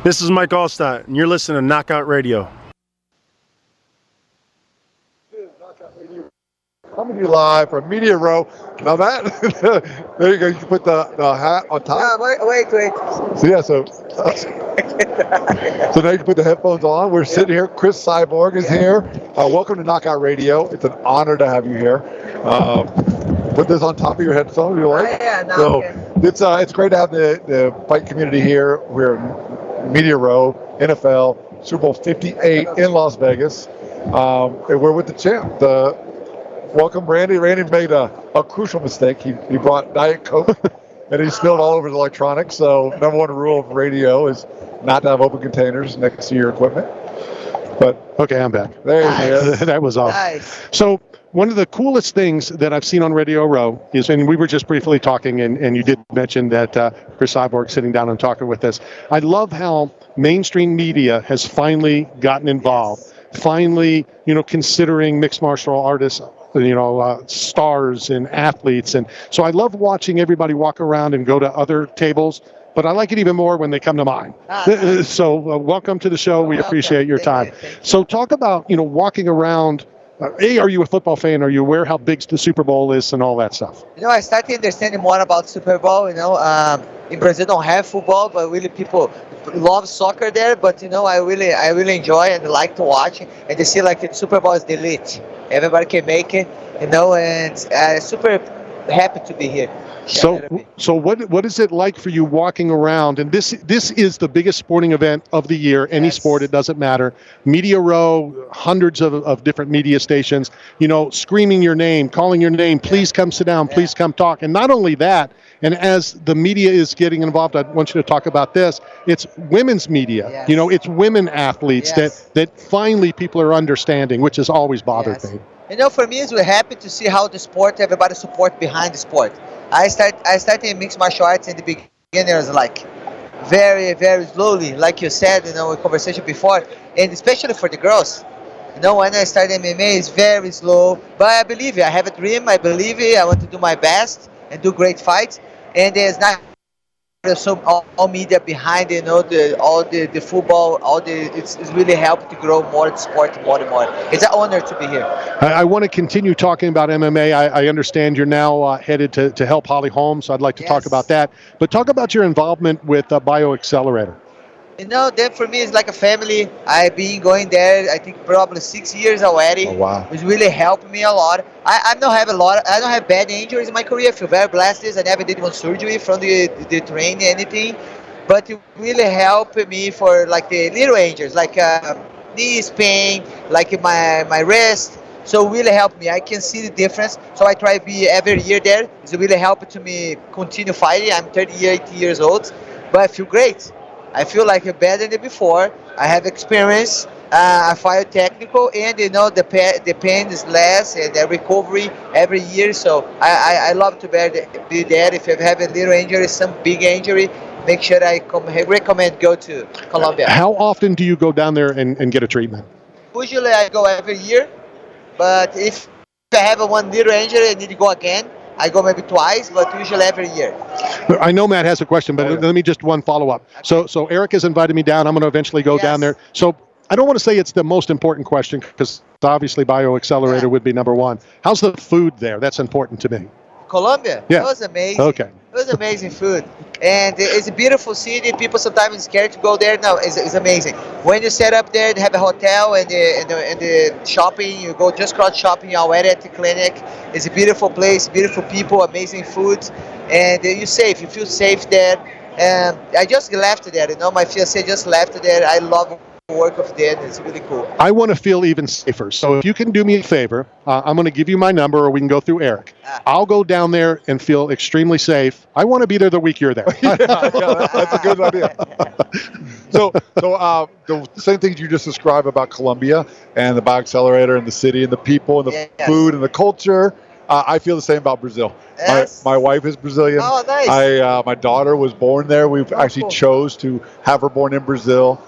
This is Mike Allstott, and you're listening to Knockout Radio. Coming to you live from Media Row. Now that, there you go. You can put the hat on top. Yeah, wait. So yeah, so now you can put the headphones on. We're sitting here. Chris Cyborg is here. Welcome to Knockout Radio. It's an honor to have you here. Put this on top of your headphones if you like. Yeah, no, so okay. it's great to have the fight community here. We're in Media Row, NFL, Super Bowl 58 in Las Vegas. And we're with the champ. Welcome, Randy. Randy made a crucial mistake. He brought Diet Coke, and he spilled all over the electronics. So number one rule of radio is not to have open containers next to your equipment. But okay, I'm back. There you go. That was awesome. Nice. So one of the coolest things that I've seen on Radio Row is, and we were just briefly talking, and you did mention that Chris Cyborg sitting down and talking with us. I love how mainstream media has finally gotten involved. Finally, considering mixed martial artists, stars and athletes. And so I love watching everybody walk around and go to other tables, but I like it even more when they come to mine. So welcome to the show. We appreciate your time. So talk about, walking around. Are you a football fan? Are you aware how big the Super Bowl is and all that stuff? I started understanding more about Super Bowl. In Brazil don't have football, but really people love soccer there. But I really enjoy and like to watch. And they see like the Super Bowl is the elite. Everybody can make it, and super happy to be here. So what is it like for you walking around? And this is the biggest sporting event of the year. Any sport, it doesn't matter. Media Row, hundreds of different media stations, screaming your name, calling your name. Please come sit down. Please come talk. And not only that, and as the media is getting involved, I want you to talk about this. It's women's media. Yes. It's women athletes that finally people are understanding, which has always bothered me. For me, we're happy to see how the sport, everybody support behind the sport. I started in mixed martial arts in the beginning, was like very, very slowly, like you said, in conversation before, and especially for the girls. When I started MMA, it's very slow, but I believe it. I have a dream. I believe it. I want to do my best and do great fights. And there's not all media behind it, all the football, it's really helped to grow more the sport more and more. It's an honor to be here. I want to continue talking about MMA. I understand you're now headed to help Holly Holm, so I'd like to talk about that. But talk about your involvement with BioAccelerator. That for me is like a family. I've been going there, I think probably 6 years already. Oh, wow. It's really helped me a lot. I don't have bad injuries in my career. I feel very blessed. I never did one surgery from the training, anything. But it really helped me for like the little injuries, like knees pain, like my wrist. So it really helped me. I can see the difference. So I try to be every year there. It's really helped to me continue fighting. I'm 38 years old, but I feel great. I feel like better than before. I have experience. I fight technical, and the pain is less, and the recovery every year. So I love to be there. If you have a little injury, some big injury, make sure I recommend go to Colombia. How often do you go down there and get a treatment? Usually I go every year, but if I have one little injury, I need to go again. I go maybe twice, but usually every year. I know Matt has a question, but let me just one follow-up. So Eric has invited me down. I'm going to eventually go down there. So I don't want to say it's the most important question, because obviously BioAccelerator would be number one. How's the food there? That's important to me. Colombia? Yeah. It was amazing. Okay. It was amazing food. And it's a beautiful city. People sometimes are scared to go there. No, it's amazing. When you set up there, they have a hotel and the shopping. You go just cross shopping already at the clinic. It's a beautiful place, beautiful people, amazing food. And you're safe. You feel safe there. I just left there. My fiancé just left there. I love work of them. It's really cool. I want to feel even safer. So if you can do me a favor, I'm going to give you my number, or we can go through Eric. I'll go down there and feel extremely safe. I want to be there the week you're there. That's a good idea. So the same things you just described about Colombia and the BioAccelerator and the city and the people and the food and the culture. I feel the same about Brazil. Yes. My wife is Brazilian. Oh, nice. My daughter was born there. We've actually chose to have her born in Brazil.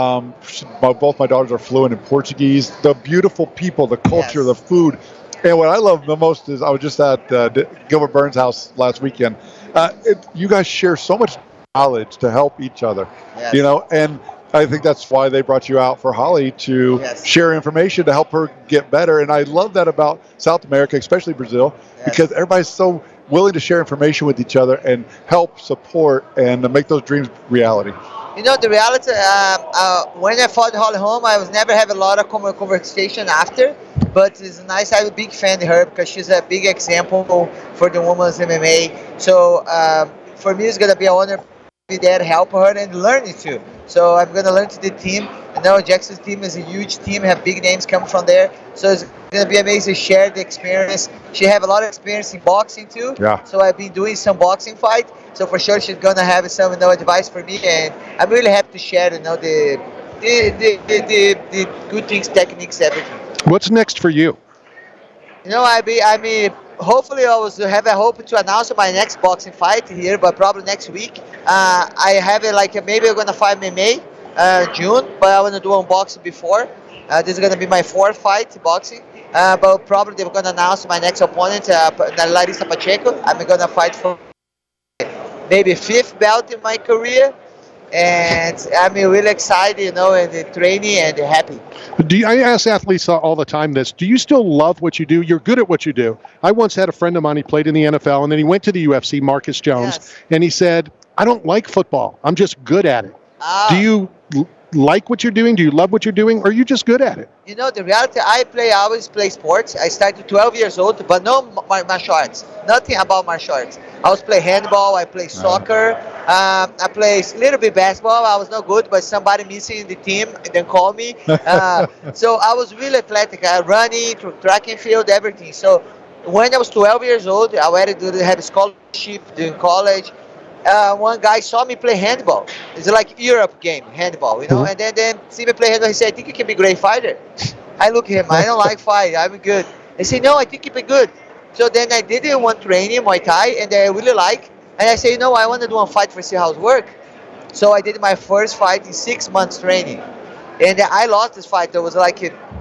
Both my daughters are fluent in Portuguese. The beautiful people, the culture, the food. And what I love the most is I was just at Gilbert Burns' house last weekend. You guys share so much knowledge to help each other. Yes. You know, and I think that's why they brought you out for Holly to Yes. share information to help her get better. And I love that about South America, especially Brazil, Yes. because everybody's so willing to share information with each other and help support and to make those dreams reality. You know, the reality, when I fought Holly Holm, I was never have a lot of conversation after, but it's nice. I'm a big fan of her because she's a big example for the women's MMA. So for me, it's going to be an honor to be there to help her and learn it too. So I'm going to learn to the team. I know Jackson's team is a huge team, have big names come from there. So it's going to be amazing to share the experience. She have a lot of experience in boxing too. Yeah. So I've been doing some boxing fight. So for sure she's going to have some advice for me. And I'm really happy to share, the good things, techniques, everything. What's next for you? Hopefully I was have a hope to announce my next boxing fight here, but probably next week. I have it maybe I'm gonna fight in May, June, but I want to do unboxing before. This is gonna be my 4th fight boxing. But probably they're gonna announce my next opponent, Larissa Pacheco. I'm gonna fight for maybe 5th belt in my career. And I'm really excited, and training and happy. I ask athletes all the time this. Do you still love what you do? You're good at what you do. I once had a friend of mine, he played in the NFL, and then he went to the UFC, Marcus Jones, Yes. and he said, I don't like football. I'm just good at it. Do you like what you're doing? Do you love what you're doing? Or are you just good at it? The reality, I always play sports. I started 12 years old, but no martial arts. Nothing about martial arts. I was play handball, I play soccer, I play a little bit basketball. I was not good, but somebody missing in the team and then call me. So I was really athletic. Running, track and field, everything. So when I was 12 years old, I already had a scholarship in college. One guy saw me play handball. It's like Europe game, handball, Mm-hmm. And then see me play handball. He said, I think you can be a great fighter. I look at him. I don't like fight. I'm good. He said, no, I think you'll be good. So then I did one training, Muay Thai, and I really like. And I say, I want to do one fight for see how it works. So I did my first fight in 6 months training. And I lost this fight. It was I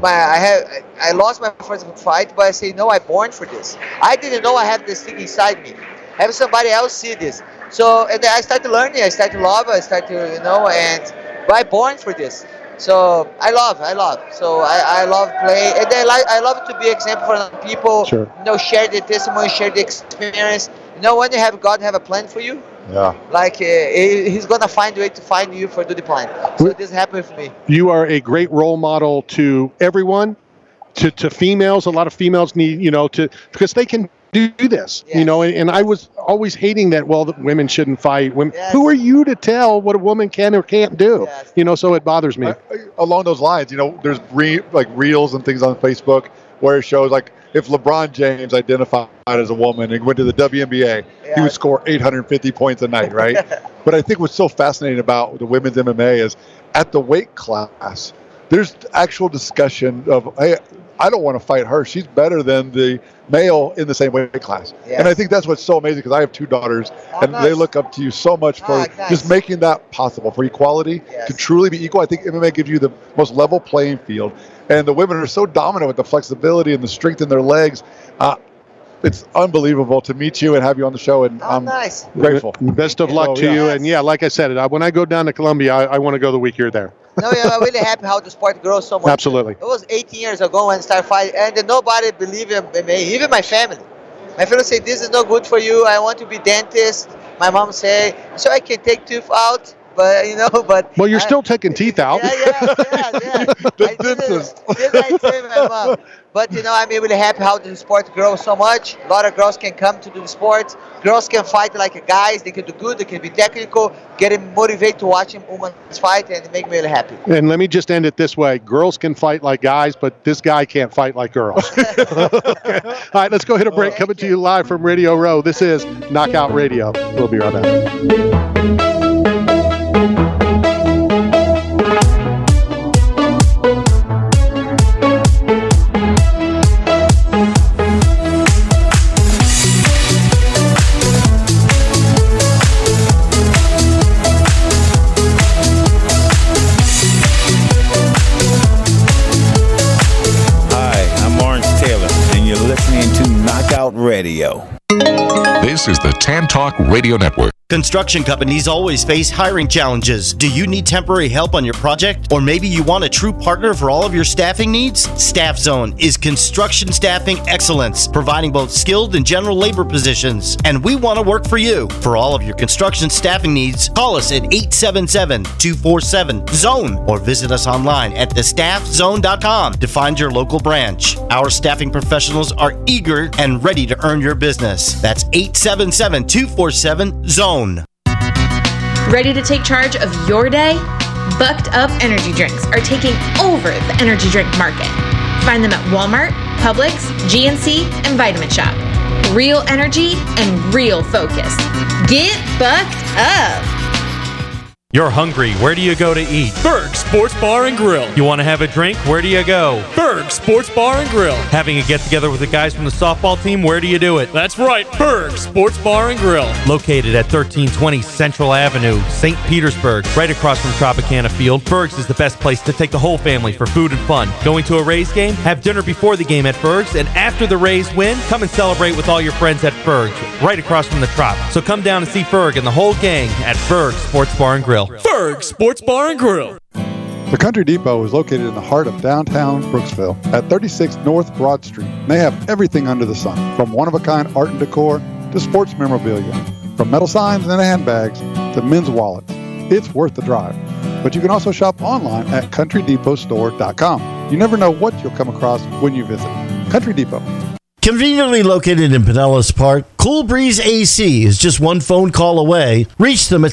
lost my first fight, but I say, no, I'm born for this. I didn't know I have this thing inside me. Have somebody else see this. So, and then I started learning, I started to love, and I'm born for this. So I love. So I love play, and I love to be example for other people. Sure. Share the testimony, share the experience. When you have God have a plan for you, Yeah. He's gonna find a way to find you for do the plan. So this happened with me. You are a great role model to everyone, to females. A lot of females need, because they can do this, Yes. and I was always hating that, the women shouldn't fight. Women. Yes. Who are you to tell what a woman can or can't do? Yes. So it bothers me. Along those lines, there's reels and things on Facebook where it shows if LeBron James identified as a woman and went to the WNBA, he would score 850 points a night, right? But I think what's so fascinating about the women's MMA is at the weight class, there's actual discussion of, hey, I don't want to fight her. She's better than the male in the same weight class. Yes. And I think that's what's so amazing because I have 2 daughters and they nice. look up to you so much for Nice. just making that possible, for equality, Yes. to truly be equal. I think MMA gives you the most level playing field. And the women are so dominant with the flexibility and the strength in their legs. It's unbelievable to meet you and have you on the show. And I'm Nice. grateful. Best of luck to you. Yes. And like I said, when I go down to Colombia, I want to go the week you're there. I'm really happy how the sport grows so much. Absolutely. It was 18 years ago when I started fighting, and then nobody believed in me, even my family. My family said, this is not good for you. I want to be dentist. My mom said, so I can take tooth out. But Well, you're still taking teeth out. Yeah. The dentist. I tell my mom. But I'm really happy how the sport grows so much. A lot of girls can come to do the sport. Girls can fight like guys. They can do good. They can be technical. Getting motivated to watch women fight, and it make me really happy. And let me just end it this way. Girls can fight like guys, but this guy can't fight like girls. Okay. All right, let's go hit a break. Coming to you live from Radio Row. This is Knockout Radio. We'll be right back. Radio. This is the Tan Talk Radio Network. Construction companies always face hiring challenges. Do you need temporary help on your project? Or maybe you want a true partner for all of your staffing needs? Staff Zone is construction staffing excellence, providing both skilled and general labor positions. And we want to work for you. For all of your construction staffing needs, call us at 877-247-ZONE or visit us online at thestaffzone.com to find your local branch. Our staffing professionals are eager and ready to earn your business. That's 877-247-ZONE. Ready to take charge of your day? Bucked Up Energy Drinks are taking over the energy drink market. Find them at Walmart, Publix, GNC, and Vitamin Shop. Real energy and real focus. Get bucked up. You're hungry. Where do you go to eat? Berg Sports Bar and Grill. You want to have a drink? Where do you go? Berg Sports Bar and Grill. Having a get-together with the guys from the softball team? Where do you do it? That's right, Berg Sports Bar and Grill. Located at 1320 Central Avenue, St. Petersburg, right across from Tropicana Field, Berg's is the best place to take the whole family for food and fun. Going to a Rays game? Have dinner before the game at Berg's, and after the Rays win, come and celebrate with all your friends at Berg's, right across from the Trop. So come down and see Berg and the whole gang at Berg Sports Bar and Grill. Berg Sports Bar and Grill. The Country Depot is located in the heart of downtown Brooksville at 36 North Broad Street. They have everything under the sun, from one-of-a-kind art and decor to sports memorabilia, from metal signs and handbags to men's wallets. It's worth the drive. But you can also shop online at countrydepotstore.com. You never know what you'll come across when you visit. Country Depot. Conveniently located in Pinellas Park, Cool Breeze AC is just one phone call away. Reach them at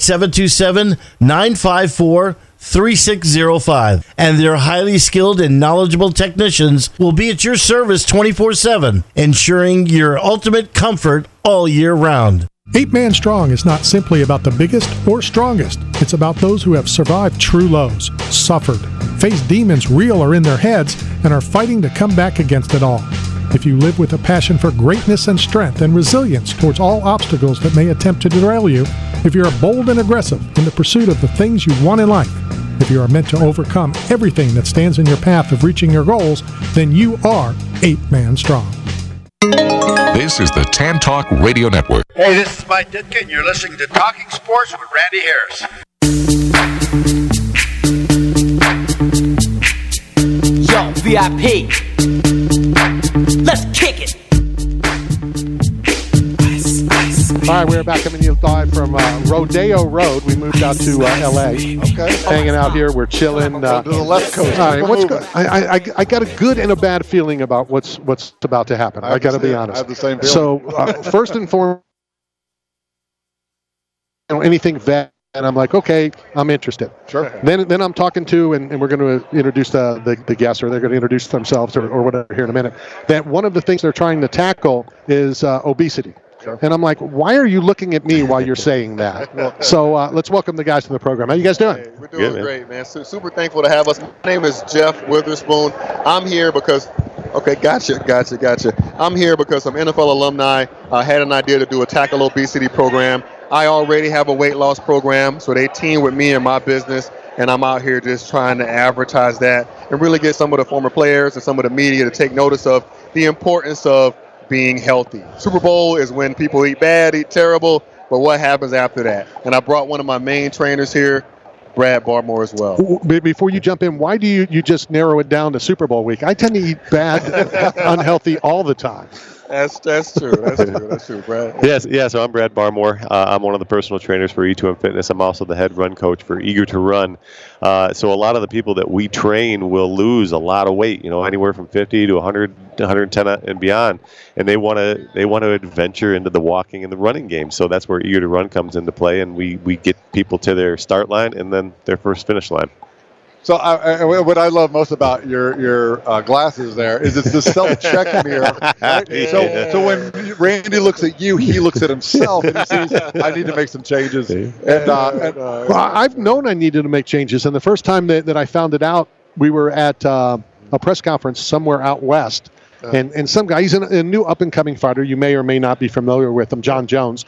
727-954-3605. And their highly skilled and knowledgeable technicians will be at your service 24/7, ensuring your ultimate comfort all year round. 8 Man Strong is not simply about the biggest or strongest. It's about those who have survived true lows, suffered, faced demons real or in their heads, and are fighting to come back against it all. If you live with a passion for greatness and strength and resilience towards all obstacles that may attempt to derail you, if you're bold and aggressive in the pursuit of the things you want in life, if you are meant to overcome everything that stands in your path of reaching your goals, then you are 8 Man Strong. This is the Tan Talk Radio Network. Hey, this is Mike Ditka, and you're listening to Talking Sports with Randy Harris. Yo, VIP. Let's kick it. All right, we're back coming to you live from Rodeo Road. We moved out to L.A. Okay. Hanging out here, we're chilling. To the left coast. All right, what's good? I got a good and a bad feeling about what's about to happen. I got to be honest. I have the same feeling. So first and foremost, anything vet. And I'm like, okay, I'm interested. Sure. Then I'm talking to, and we're going to introduce the guests, or they're going to introduce themselves, or whatever here in a minute. That one of the things they're trying to tackle is obesity. Sure. And I'm like, why are you looking at me while you're saying that? So let's welcome the guys to the program. How you guys doing? Hey, we're doing great, man. Super thankful to have us. My name is Jeff Witherspoon. I'm here because, okay, gotcha. I'm here because I'm NFL alumni. I had an idea to do a tackle obesity program. I already have a weight loss program, so they team with me in my business, and I'm out here just trying to advertise that and really get some of the former players and some of the media to take notice of the importance of being healthy. Super Bowl is when people eat bad, eat terrible, but what happens after that? And I brought one of my main trainers here, Brad Barmore, as well. Before you jump in, why do you just narrow it down to Super Bowl week? I tend to eat bad, unhealthy all the time. That's true. That's true, Brad. Yes. So I'm Brad Barmore. I'm one of the personal trainers for E2M Fitness. I'm also the head run coach for Eager to Run. So a lot of the people that we train will lose a lot of weight. Anywhere from 50 to 100, 110 and beyond. And they want to adventure into the walking and the running game. So that's where Eager to Run comes into play, and we get people to their start line and then their first finish line. So what I love most about your glasses there is it's the self-check mirror. Right? Yeah. So when Randy looks at you, he looks at himself and he sees, I need to make some changes. Well, I've known I needed to make changes, and the first time that I found it out, we were at a press conference somewhere out west. And some guy, he's a new up-and-coming fighter. You may or may not be familiar with him, John Jones.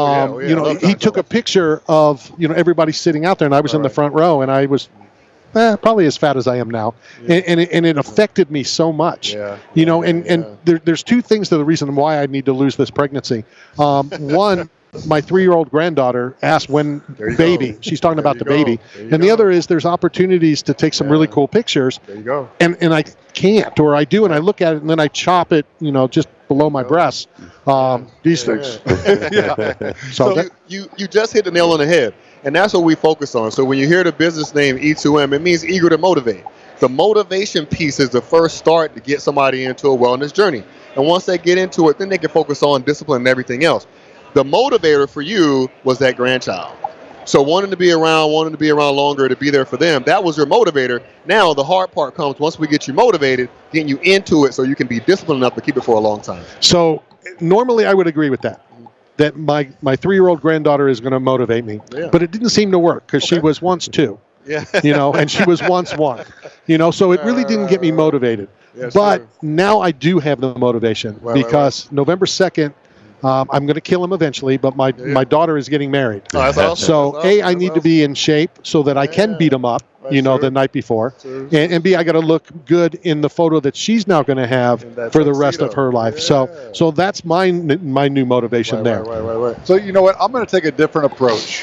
He took a picture of everybody sitting out there, and I was in the front row, and I was probably as fat as I am now, and it affected me so much. There's two things to the reason why I need to lose this pregnancy. One, my 3-year-old granddaughter asked when baby. Go. She's talking about the baby. And the go. other is there's opportunities to take some really cool pictures. There you go. And I can't, or I do, and I look at it and then I chop it, just below my breasts. These things. Yeah. So So you just hit the nail on the head, and that's what we focus on. So when you hear the business name E2M, it means eager to motivate. The motivation piece is the first start to get somebody into a wellness journey. And once they get into it, then they can focus on discipline and everything else. The motivator for you was that grandchild. So wanting to be around longer, to be there for them, that was your motivator. Now the hard part comes once we get you motivated, getting you into it so you can be disciplined enough to keep it for a long time. So normally I would agree with that my 3-year-old granddaughter is going to motivate me. Yeah. But it didn't seem to work because she was once 2. Yeah. And she was once 1. So it really didn't get me motivated. Yes, but sir. now I do have the motivation because November 2nd, I'm going to kill him eventually, but my daughter is getting married. Oh, that's awesome. So, That's A, awesome. I need to be in shape so that I can beat him up, the night before. True. And B, I got to look good in the photo that she's now going to have for the rest of her life. So that's my new motivation there. Right. So you know what? I'm going to take a different approach.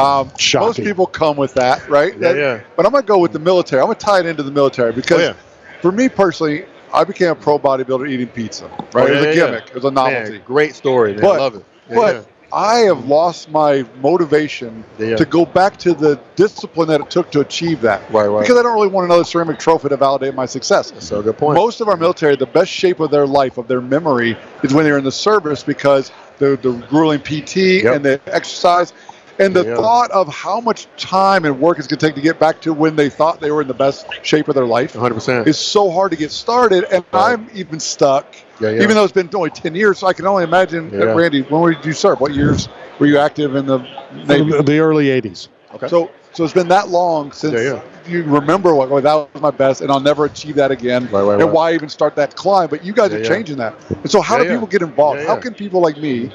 Most people come with that, right? Yeah. But I'm going to go with the military. I'm going to tie it into the military because for me personally, I became a pro bodybuilder eating pizza, right? It was a gimmick. It was a novelty. Man, great story, man. I love it. But I have lost my motivation to go back to the discipline that it took to achieve that. Right. Because I don't really want another ceramic trophy to validate my success. That's a good point. Most of our military, the best shape of their life, of their memory, is when they're in the service because the grueling PT and the exercise. And the thought of how much time and work it's going to take to get back to when they thought they were in the best shape of their life 100%. is so hard to get started. And I'm even stuck, even though it's been only 10 years. So I can only imagine, Randy, when did you serve? What years were you active in the Navy? The early 80s. Okay. So it's been that long since you remember that was my best, and I'll never achieve that again. And why even start that climb? But you guys are changing that. And so how do people get involved? How can people like me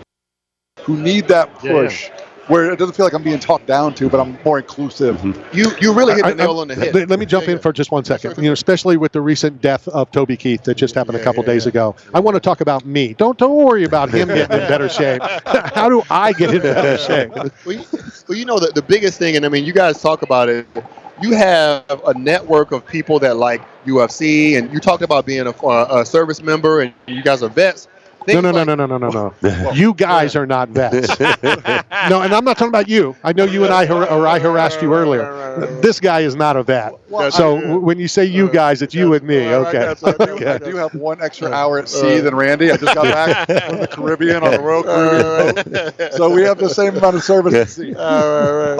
who need that push where it doesn't feel like I'm being talked down to, but I'm more inclusive? You really hit the nail on the head. Let me jump in for just one second. Especially with the recent death of Toby Keith that just happened a couple days ago. I want to talk about me. Don't worry about him getting in better shape. How do I get in better shape? Well, the biggest thing, and I mean, you guys talk about it. You have a network of people that like UFC, and you talked about being a service member, and you guys are vets. No. You guys are not vets. No, and I'm not talking about you. I know you and I harassed you earlier. This guy is not a vet. So when you say you guys, it's you and me. Okay. I do have one extra hour at sea than Randy. I just got back from the Caribbean on the Royal Caribbean boat. So we have the same amount of service at sea. Right.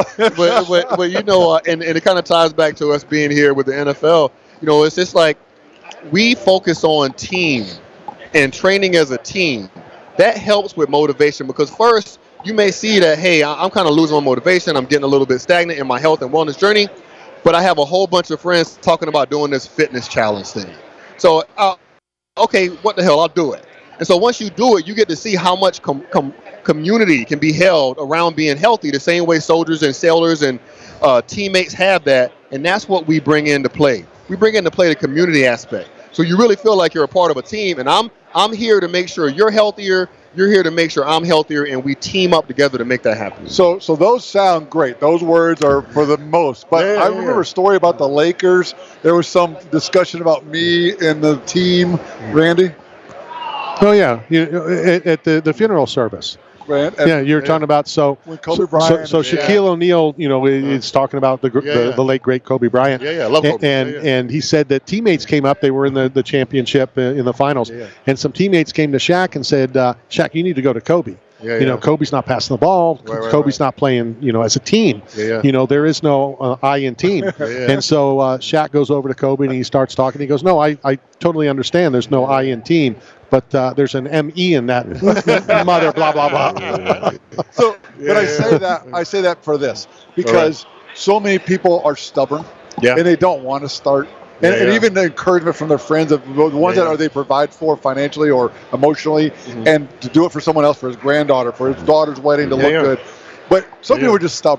But and it kind of ties back to us being here with the NFL. It's just like we focus on team and training as a team. That helps with motivation because first you may see that, hey, I'm kind of losing my motivation. I'm getting a little bit stagnant in my health and wellness journey, but I have a whole bunch of friends talking about doing this fitness challenge thing. So, okay, what the hell, I'll do it. And so once you do it, you get to see how much community can be held around being healthy, the same way soldiers and sailors and teammates have that, and that's what we bring into play. We bring into play the community aspect. So you really feel like you're a part of a team, and I'm here to make sure you're healthier. You're here to make sure I'm healthier, and we team up together to make that happen. So those sound great. Those words are for the most. But I remember a story about the Lakers. There was some discussion about me and the team. Randy? Oh, yeah. At the funeral service. Right. You're talking about when Kobe Bryant. So Shaquille O'Neal, is talking about the late great Kobe Bryant. I love Kobe. And he said that teammates came up. They were in the championship in the finals, and some teammates came to Shaq and said, "Shaq, you need to go to Kobe. Kobe's not passing the ball. Kobe's not playing, as a team. There is no I in team." And so Shaq goes over to Kobe and he starts talking. He goes, "No, I totally understand. There's no I in team, but there's an M-E in that mother, blah, blah, blah." So, but I say that for this, because so many people are stubborn and they don't want to start. And even the encouragement from their friends, of the ones that they provide for financially or emotionally, and to do it for someone else, for his granddaughter, for his daughter's wedding, to look good. But some people are just stubborn.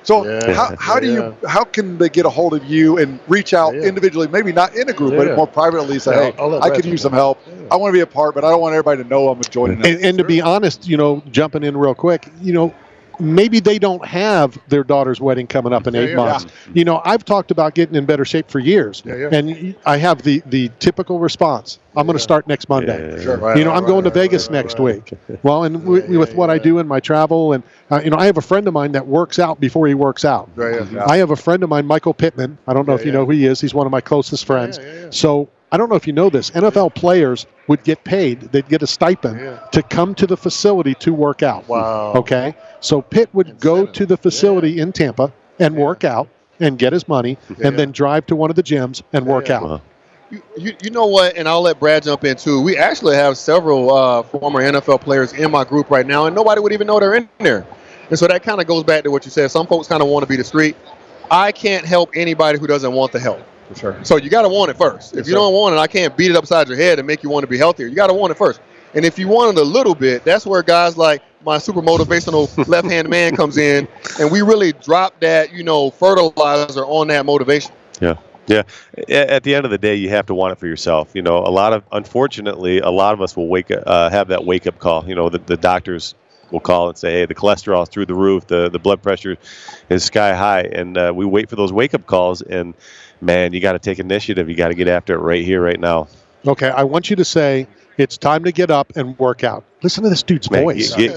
So how can they get a hold of you and reach out individually, maybe not in a group, but more privately say, hey, I could use some help. I want to be a part, but I don't want everybody to know I'm joining them. And to be honest, jumping in real quick, maybe they don't have their daughter's wedding coming up in 8 months. I've talked about getting in better shape for years, and I have the typical response. I'm going to start next Monday. I'm going to Vegas next week. Well, and with what I do in my travel, and I have a friend of mine that works out before he works out. I have a friend of mine, Michael Pittman. I don't know if you know who he is. He's one of my closest friends. So I don't know if you know this. NFL players would get paid. They'd get a stipend to come to the facility to work out. Wow. Okay? So Pitt would go to the facility in Tampa and work out and get his money and then drive to one of the gyms and work out. You know what, and I'll let Brad jump in too. We actually have several former NFL players in my group right now, and nobody would even know they're in there. And so that kind of goes back to what you said. Some folks kind of want to be the street. I can't help anybody who doesn't want the help. For sure. So you got to want it first. If you don't want it, I can't beat it upside your head and make you want to be healthier. You got to want it first. And if you want it a little bit, that's where guys like my super motivational left-hand man comes in, and we really drop that, fertilizer on that motivation. Yeah. At the end of the day, you have to want it for yourself. Unfortunately, a lot of us will have that wake-up call. The doctors will call and say, hey, the cholesterol is through the roof, the blood pressure is sky high, and we wait for those wake-up calls, and man, you got to take initiative. You got to get after it right here, right now. Okay, I want you to say it's time to get up and work out. Listen to this dude's voice. You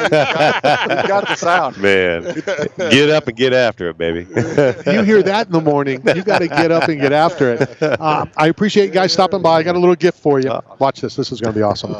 got the sound. Man, get up and get after it, baby. You hear that in the morning, you got to get up and get after it. I appreciate you guys stopping by. I got a little gift for you. Watch this. This is going to be awesome.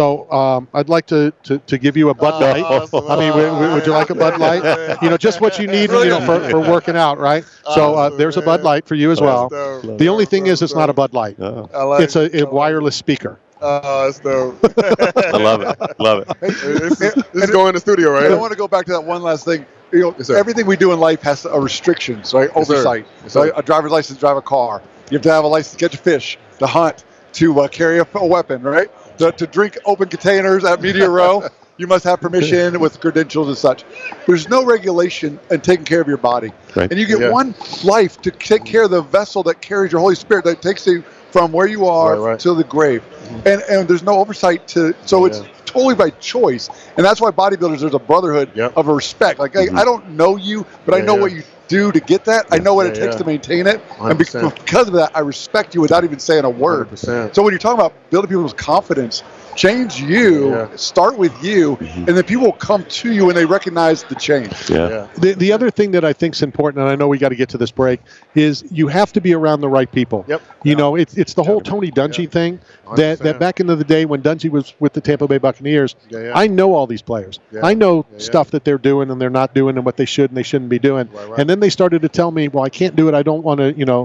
So I'd like to give you a Bud Light. Would you like a Bud Light? Just what you need for working out, right? So there's a Bud Light for you as well. The only thing is it's not a Bud Light. It's a wireless speaker. That's dope. I love it. This is going in the studio, right? I want to go back to that one last thing. Everything we do in life has restrictions, right? Oversight. Yes, a driver's license to drive a car. You have to have a license to catch a fish, to hunt, to carry a weapon, right? To drink open containers at Media Row. You must have permission with credentials and such. There's no regulation in taking care of your body. Right. And you get one life to take care of the vessel that carries your Holy Spirit, that takes you from where you are to the grave. And there's no oversight so it's totally by choice. And that's why bodybuilders, there's a brotherhood of a respect. Like, I don't know you, but I know what you do to get that. I know what it takes to maintain it. 100%. And because of that, I respect you without even saying a word. 100%. So when you're talking about building people's confidence, change you, start with you, and then people will come to you when they recognize the change. The other thing that I think is important, and I know we got to get to this break, is you have to be around the right people. It's the whole Tony Dungy thing that back into the day when Dungy was with the Tampa Bay Buccaneers, I know all these players. I know stuff that they're doing and they're not doing and what they should and they shouldn't be doing. And then they started to tell me, well, I can't do it. I don't want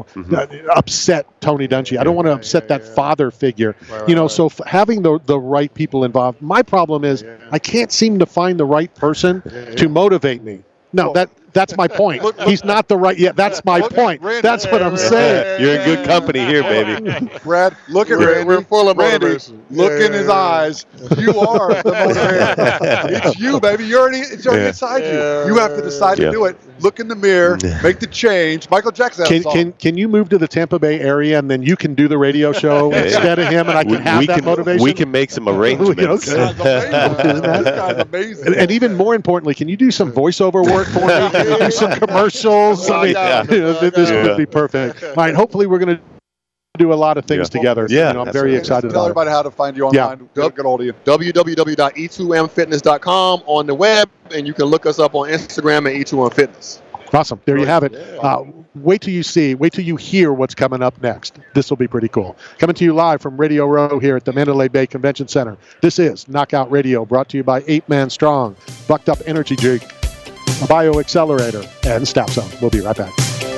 to, upset Tony Dungy. I don't want to upset that father figure. So having the right people involved. My problem is I can't seem to find the right person to motivate me. No, that's my point. He's not the right. Yeah, that's my point. That's what I'm saying. You're in good company here, baby. Brad, look at Randy. We're full of motivation. Look in his eyes. You are the motivator. It's you, baby. It's already inside you. You have to decide to do it. Look in the mirror. Make the change. Michael Jackson. Can you move to the Tampa Bay area and then you can do the radio show instead of him, and I can have that motivation? We can make some arrangements. This guy's amazing. And even more importantly, can you do some voiceover work for me? Do some commercials. This would be perfect. All right, hopefully we're going to do a lot of things together. I'm very excited Tell about everybody how to find you online. Get a hold of you. www.e2mfitness.com on the web, and you can look us up on Instagram at E2mFitness. Awesome. There you have it. Wait till you hear what's coming up next. This will be pretty cool. Coming to you live from Radio Row here at the Mandalay Bay Convention Center. This is Knockout Radio, brought to you by 8 Man Strong, Bucked Up Energy Drink, Bio Accelerator, and Staff Zone. We'll be right back.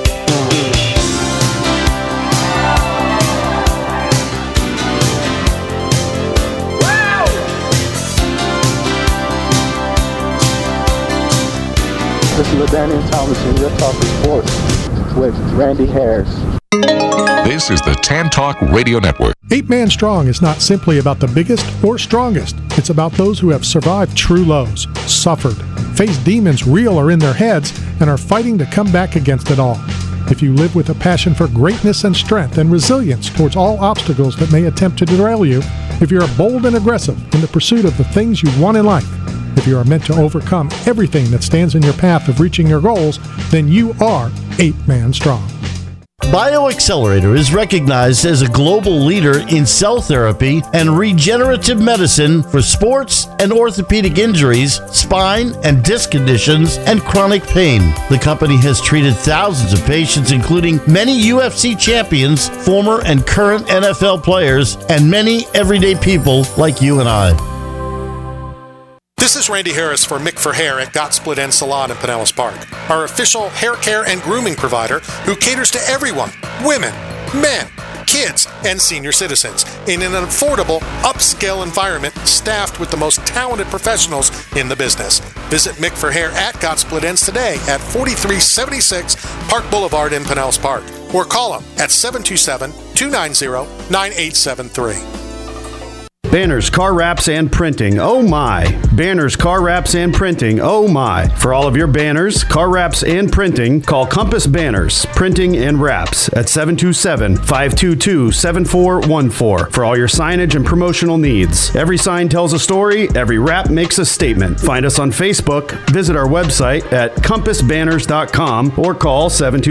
This is LaDainian Thomas, and you're talking sports with Randy Harris. This is the Tan Talk Radio Network. 8 Man Strong is not simply about the biggest or strongest. It's about those who have survived true lows, suffered, face demons real or in their heads, and are fighting to come back against it all. If you live with a passion for greatness and strength and resilience towards all obstacles that may attempt to derail you, if you are bold and aggressive in the pursuit of the things you want in life, if you are meant to overcome everything that stands in your path of reaching your goals, then you are 8-Man Strong. BioAccelerator is recognized as a global leader in cell therapy and regenerative medicine for sports and orthopedic injuries, spine and disc conditions, and chronic pain. The company has treated thousands of patients, including many UFC champions, former and current NFL players, and many everyday people like you and I. This is Randy Harris for Mick for Hair at Got Split End Salon in Pinellas Park, our official hair care and grooming provider who caters to everyone, women, men, kids, and senior citizens in an affordable, upscale environment staffed with the most talented professionals in the business. Visit Mick for Hair at Got Split Ends today at 4376 Park Boulevard in Pinellas Park, or call them at 727-290-9873. Banners, car wraps, and printing. Oh my. Banners, car wraps, and printing. Oh my. For all of your banners, car wraps, and printing, call Compass Banners, Printing and Wraps at 727-522-7414 for all your signage and promotional needs. Every sign tells a story. Every wrap makes a statement. Find us on Facebook. Visit our website at compassbanners.com or call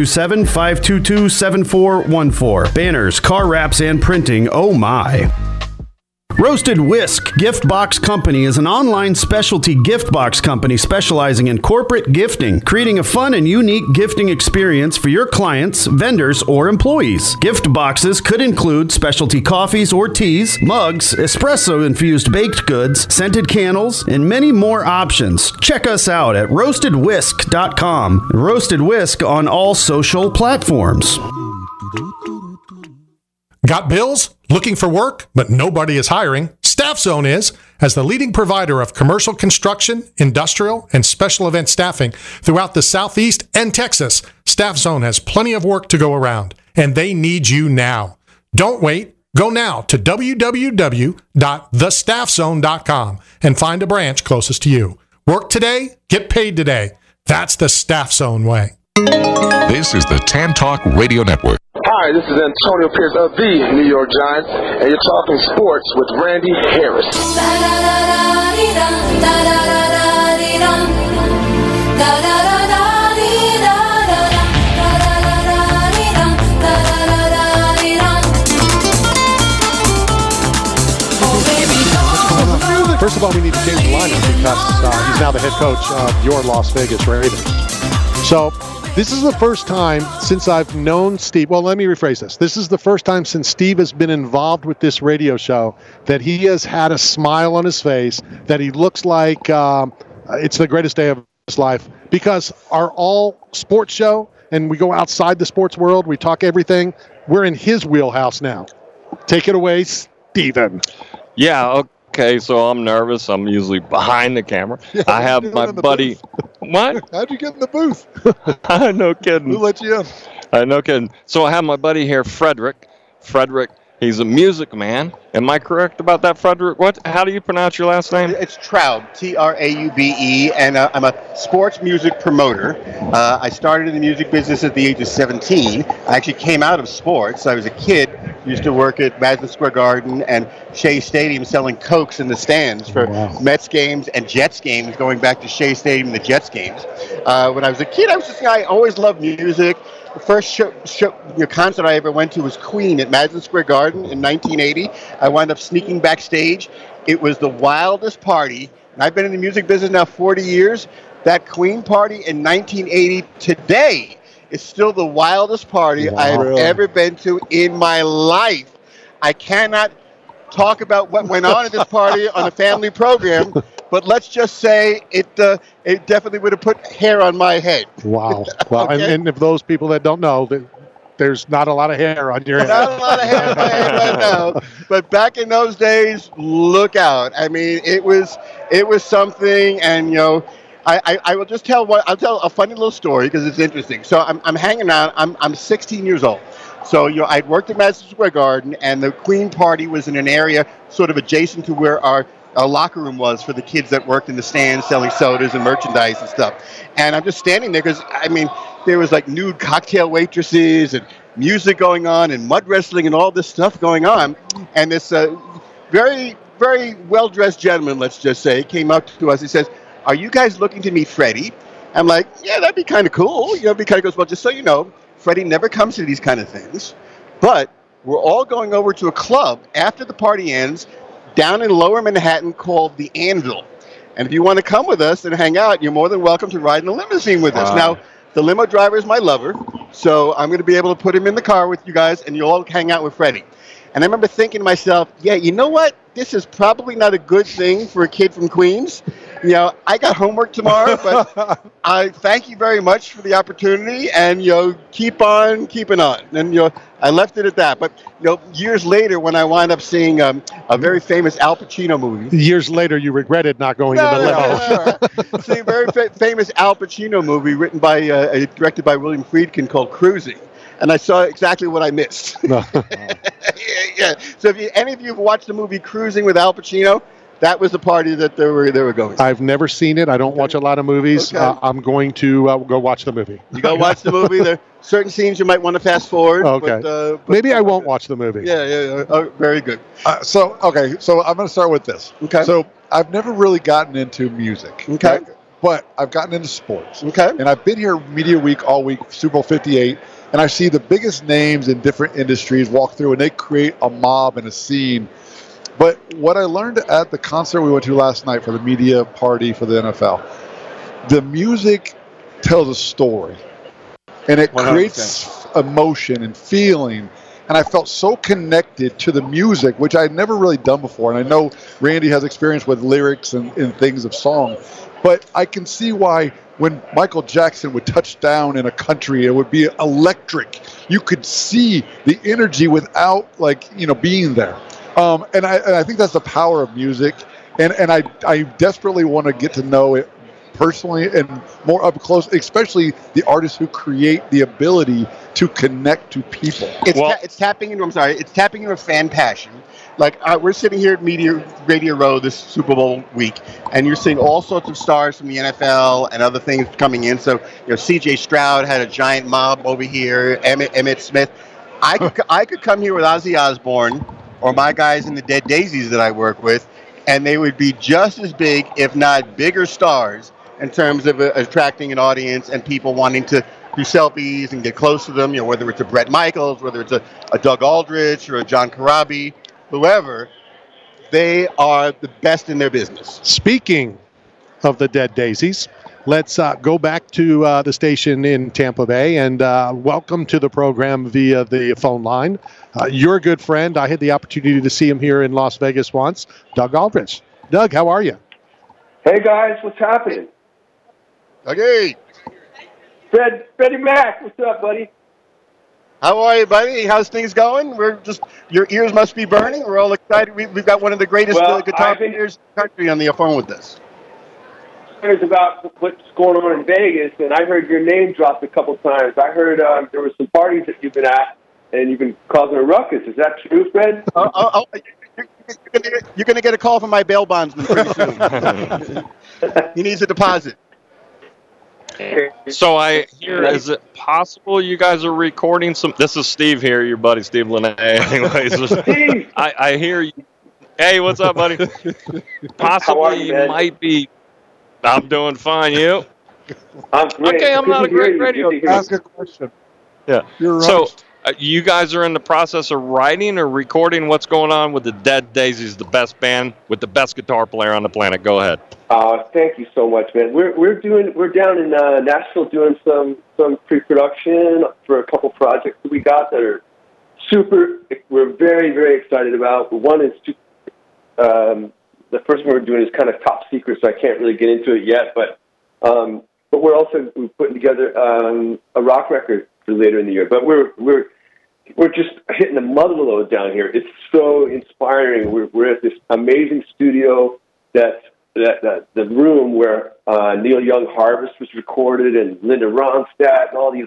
727-522-7414. Banners, car wraps, and printing. Oh my. Roasted Whisk Gift Box Company is an online specialty gift box company specializing in corporate gifting, creating a fun and unique gifting experience for your clients, vendors, or employees. Gift boxes could include specialty coffees or teas, mugs, espresso-infused baked goods, scented candles, and many more options. Check us out at roastedwhisk.com. Roasted Whisk on all social platforms. Got bills? Looking for work, but nobody is hiring? Staff Zone is. As the leading provider of commercial construction, industrial, and special event staffing throughout the Southeast and Texas, Staff Zone has plenty of work to go around, and they need you now. Don't wait. Go now to www.thestaffzone.com and find a branch closest to you. Work today, get paid today. That's the Staff Zone way. This is the Tan Talk Radio Network. Hi, this is Antonio Pierce of the New York Giants, and you're talking sports with Randy Harris. First of all, we need to change the lineup because he's now the head coach of your Las Vegas Raiders. So this is the first time since I've known Steve. Well, let me rephrase this. This is the first time since Steve has been involved with this radio show that he has had a smile on his face, that he looks like it's the greatest day of his life. Because our all sports show, and we go outside the sports world, we talk everything, we're in his wheelhouse now. Take it away, Steven. Yeah, okay, so I'm nervous. I'm usually behind the camera. Yeah, I have my buddy. What? How'd you get in the booth? No kidding. Who let you in? No kidding. So I have my buddy here, Frederick. Frederick, he's a music man. Am I correct about that, Frederick? How do you pronounce your last name? It's Traube, Traube, and I'm a sports music promoter. I started in the music business at the age of 17. I actually came out of sports. I was a kid, used to work at Madison Square Garden and Shea Stadium selling Cokes in the stands for Mets games and Jets games, going back to Shea Stadium and the Jets games. When I was a kid, I always loved music. The first concert I ever went to was Queen at Madison Square Garden in 1980. I wound up sneaking backstage. It was the wildest party. And I've been in the music business now 40 years. That Queen party in 1980 today is still the wildest party I have ever been to in my life. I cannot talk about what went on at this party on a family program, but let's just say it definitely would have put hair on my head. Wow. Well, okay. and if those people that don't know, there's not a lot of hair on your head. Not a lot of hair on my head right now. But back in those days, look out. I mean, it was something, and you know, I will just I'll tell a funny little story because it's interesting. So I'm hanging out. I'm 16 years old. So I'd worked at Madison Square Garden, and the Queen party was in an area sort of adjacent to where our a locker room was for the kids that worked in the stands selling sodas and merchandise and stuff. And I'm just standing there because, I mean, there was like nude cocktail waitresses and music going on and mud wrestling and all this stuff going on. And this very, very well-dressed gentleman, let's just say, came up to us. He says, "Are you guys looking to meet Freddie?" I'm like, "Yeah, that'd be kind of cool." You know, he kind of goes, "Well, just so you know, Freddie never comes to these kind of things. But we're all going over to a club after the party ends down in Lower Manhattan called the Anvil. And if you want to come with us and hang out, you're more than welcome to ride in a limousine with us." Now, the limo driver is my lover, so I'm going to be able to put him in the car with you guys, and you'll all hang out with Freddie. And I remember thinking to myself, yeah, you know what? This is probably not a good thing for a kid from Queens. You know, I got homework tomorrow, but I thank you very much for the opportunity, and, you know, keep on keeping on. And, you know, I left it at that. But, you know, years later, when I wound up seeing a very famous Al Pacino movie. Years later, you regretted not going in the limo. Seeing a very famous Al Pacino movie written by, directed by William Friedkin called Cruising. And I saw exactly what I missed. Yeah. So if any of you have watched the movie Cruising with Al Pacino, that was the party that they were going to. I've never seen it. I don't watch a lot of movies. Okay. I'm going to go watch the movie. You go watch the movie. There are certain scenes you might want to fast forward. Okay. But maybe I won't watch the movie. Yeah. Oh, very good. So I'm going to start with this. Okay. So I've never really gotten into music. Okay. But I've gotten into sports. Okay. And I've been here Media Week all week, Super Bowl 58, and I see the biggest names in different industries walk through, and they create a mob and a scene. But what I learned at the concert we went to last night for the media party for the NFL, the music tells a story, and it 100%. creates emotion and feeling. And I felt so connected to the music, which I'd never really done before. And I know Randy has experience with lyrics and things of song, but I can see why when Michael Jackson would touch down in a country, it would be electric. You could see the energy without, being there. And I think that's the power of music. And I desperately want to get to know it personally and more up close, especially the artists who create the ability to connect to people. It's tapping into a fan passion. Like we're sitting here at Radio Row this Super Bowl week, and you're seeing all sorts of stars from the NFL and other things coming in. So, C.J. Stroud had a giant mob over here. Emmitt Smith. I could come here with Ozzy Osbourne or my guys in the Dead Daisies that I work with, and they would be just as big, if not bigger, stars in terms of attracting an audience and people wanting to do selfies and get close to them. Whether it's a Bret Michaels, whether it's a Doug Aldrich or a John Corabi. Whoever, they are the best in their business. Speaking of the Dead Daisies, let's go back to the station in Tampa Bay and welcome to the program via the phone line. You're a good friend. I had the opportunity to see him here in Las Vegas once, Doug Aldrich. Doug, how are you? Hey, guys, what's happening? Okay. Freddie Mac, what's up, buddy? How are you, buddy? How's things going? Your ears must be burning. We're all excited. We've got one of the greatest guitar players in the country on the phone with us. Here's about what's going on in Vegas, and I heard your name dropped a couple times. I heard there were some parties that you've been at, and you've been causing a ruckus. Is that true, Fred? You're going to get a call from my bail bondsman pretty soon. He needs a deposit. So I hear, is it possible you guys are recording some? This is Steve here, your buddy Steve Lene. Anyways, I hear you. Hey, what's up, buddy? Possibly you might be. I'm doing fine. You? I'm great. Okay, I'm not a great radio. Ask a question. Yeah. You're right. So you guys are in the process of writing or recording what's going on with the Dead Daisies, the best band with the best guitar player on the planet. Go ahead. Thank you so much, man. We're down in Nashville doing some pre-production for a couple projects that we got that are we're very, very excited about. One is the first one we're doing is kind of top secret, so I can't really get into it yet. But we're also putting together a rock record for later in the year. But we're just hitting the mother load down here. It's so inspiring. We're at this amazing studio that the room where Neil Young Harvest was recorded and Linda Ronstadt and all these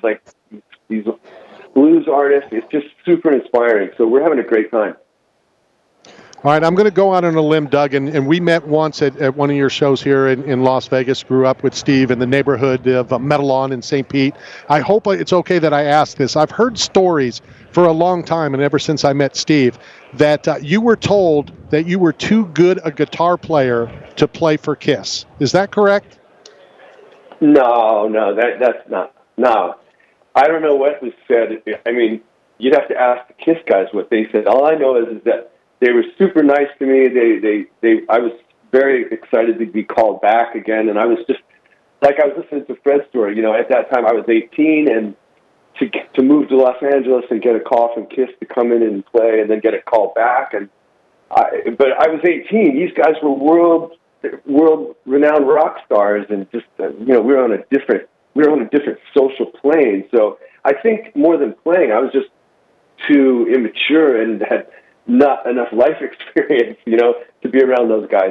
blues artists. It's just super inspiring. So we're having a great time. All right, I'm going to go out on a limb, Doug, and we met once at one of your shows here in Las Vegas, grew up with Steve in the neighborhood of Metalon in St. Pete. I hope it's okay that I ask this. I've heard stories for a long time, and ever since I met Steve, that you were told that you were too good a guitar player to play for Kiss. Is that correct? No, that's not. No. I don't know what was said. I mean, you'd have to ask the Kiss guys what they said. All I know is that they were super nice to me. I was very excited to be called back again, and I was just like I was listening to Fred's story. You know, at that time I was 18, and to move to Los Angeles and get a call from Kiss to come in and play, and then get a call back. But I was 18. These guys were world renowned rock stars, and just we were on a different social plane. So I think more than playing, I was just too immature and had not enough life experience, to be around those guys.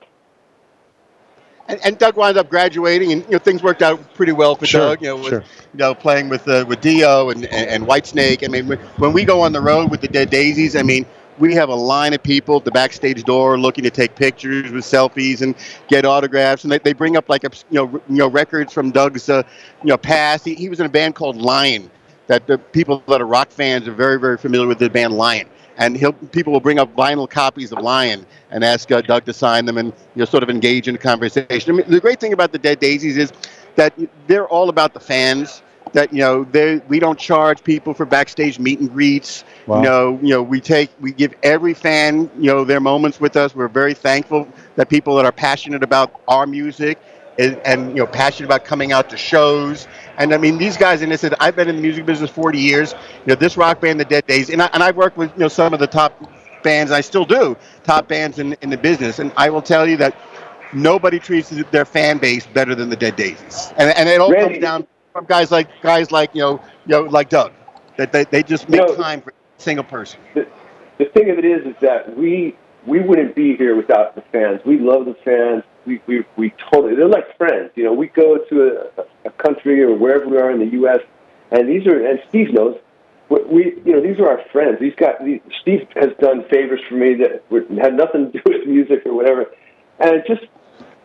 And Doug wound up graduating, and things worked out pretty well for Doug. Playing with Dio and Whitesnake. I mean, when we go on the road with the Dead Daisies, I mean, we have a line of people at the backstage door looking to take pictures with selfies and get autographs, and they bring up like records from Doug's past. He was in a band called Lion. That the people that are rock fans are very, very familiar with the band Lion. And people will bring up vinyl copies of Lion and ask Doug to sign them and sort of engage in a conversation. I mean, the great thing about the Dead Daisies is that they're all about the fans. That we don't charge people for backstage meet and greets. Wow. We give every fan their moments with us. We're very thankful that people that are passionate about our music and passionate about coming out to shows. And I mean, these guys, and I said, I've been in the music business 40 years. This rock band, the Dead Daisies, and I've worked with some of the top bands. I still do top bands in the business, and I will tell you that nobody treats their fan base better than the Dead Daisies. And it all comes down from guys like like Doug, that they just make time for a single person. The thing of it is that we wouldn't be here without the fans. We love the fans. We totally, they're like friends. We go to a country or wherever we are in the U.S. and Steve knows, these are our friends. Steve has done favors for me that had nothing to do with music or whatever, and it just,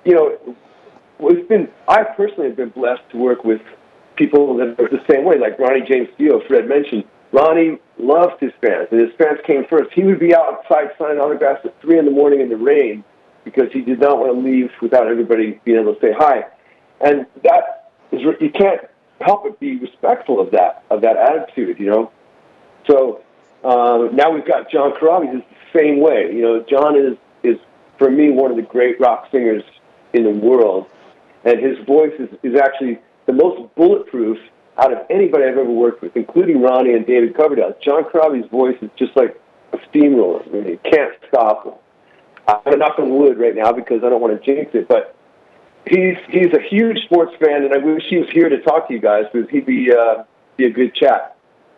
I personally have been blessed to work with people that are the same way, like Ronnie James Dio. Fred mentioned Ronnie loved his fans, and his fans came first. He would be outside signing autographs at 3 a.m. in the rain, because he did not want to leave without everybody being able to say hi. And that is, you can't help but be respectful of that attitude, So now we've got John Corabi, who's the same way. John is for me one of the great rock singers in the world, and his voice is actually the most bulletproof out of anybody I've ever worked with, including Ronnie and David Coverdale. John Corabi's voice is just like a steamroller. I mean, you can't stop him. I'm knock on wood right now because I don't want to jinx it, but he's a huge sports fan, and I wish he was here to talk to you guys because he'd be a good chat.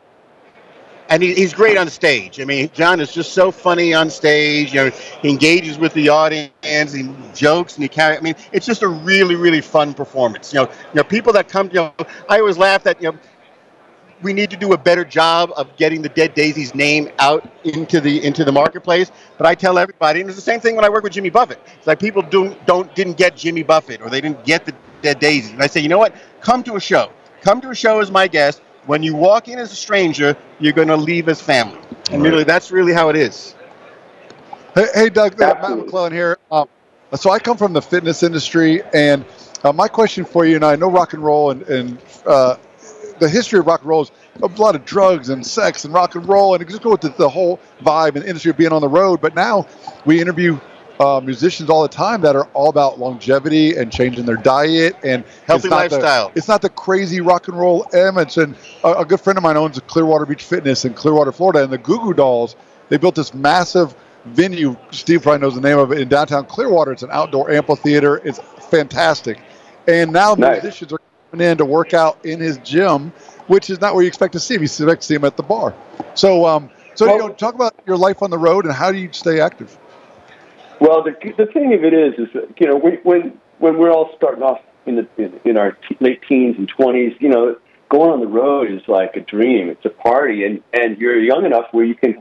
And he's great on stage. I mean, John is just so funny on stage. He engages with the audience, he jokes, and I mean, it's just a really, really fun performance. People that come, I always laugh that we need to do a better job of getting the Dead Daisies name out into the marketplace. But I tell everybody, and it's the same thing when I work with Jimmy Buffett. It's like people didn't get Jimmy Buffett, or they didn't get the Dead Daisies. And I say, you know what? Come to a show. Come to a show as my guest. When you walk in as a stranger, you're going to leave as family. And really, that's really how it is. Hey Doug, Matt McClellan here. So I come from the fitness industry, and my question for you, and I know rock and roll and the history of rock and roll is a lot of drugs and sex and rock and roll, and just go with the whole vibe and industry of being on the road. But now we interview musicians all the time that are all about longevity and changing their diet and healthy lifestyle. It's not the crazy rock and roll image. And a good friend of mine owns a Clearwater Beach Fitness in Clearwater, Florida, and the Goo Goo Dolls, they built this massive venue. Steve probably knows the name of it, in downtown Clearwater. It's an outdoor amphitheater. It's fantastic. And now musicians are coming in to work out in his gym, which is not where you expect to see him. You expect to see him at the bar. So talk about your life on the road and how do you stay active? Well, the thing of it is when we're all starting off in our late teens and 20s, going on the road is like a dream. It's a party, and you're young enough where you can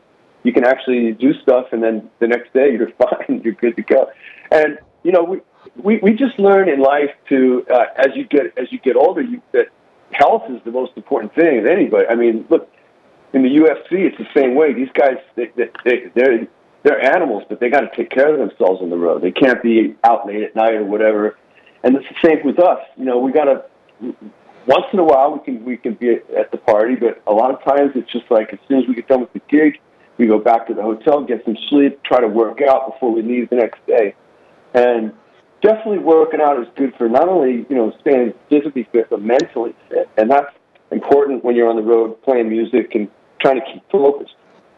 you can actually do stuff, and then the next day you're fine, you're good to go. And we just learn in life to as you get older, that health is the most important thing than anybody. I mean, look, in the UFC, it's the same way. These guys, they're animals, but they got to take care of themselves on the road. They can't be out late at night or whatever. And it's the same with us. We got to. Once in a while, we can be at the party, but a lot of times it's just like as soon as we get done with the gig, we go back to the hotel, get some sleep, try to work out before we leave the next day. And definitely working out is good for not only, staying physically fit, but mentally fit. And that's important when you're on the road playing music and trying to keep focused.